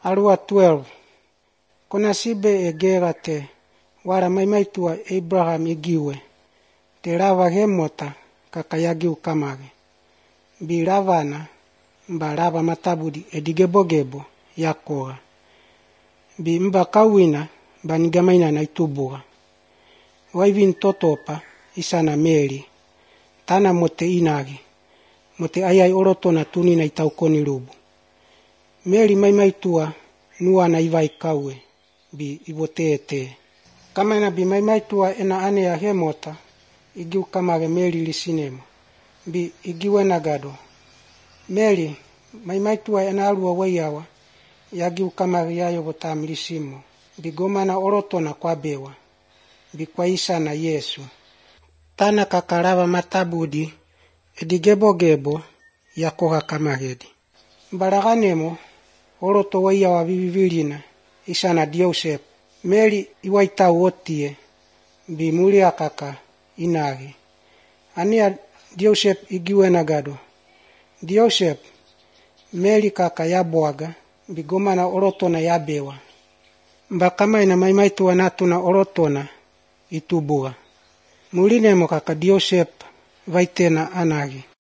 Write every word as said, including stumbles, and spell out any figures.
Arua twelve. Kona sibe e gera te, wara maimaitua Abraham igiwe, te rava gemota kakayagiu kamage. Bi ravana, mba rava matabudi edigebogebo yakoa. Bi mba kawina, ba nigamaina na itubuga. Waivin totopa, isana Mary, tana mote inagi, mote ayai oroto na tuni na itaukoni rubu. Mary maimaitua nua na ivai kawe, bi ivoteete. Kamana bi maimaitua ena ane ya hemota, igiu kamage Mary lisinemo, bi igiwe nagado. Mary, maimaitua ena alua wayawa, yagiu kamage yayo botam lisimo, bi gomana oroto na kwa bewa, bi kwa isa na Yesu. Tana kakarava matabudi, edigebo gebo, yakoha kamagedi. Mbaraganemo, oroto wayawa vivivilina, isa na Diosep. Mary iwaita wotie, bi mulia kaka inagi. Ania Diosep igiwe nagado. Diosep, Mary kaka yaboaga, bi gomana orotona yabewa. Mbakama ina maimaitua natuna orotona itubua. Mulinemo kaka Diosep vaitena anagi.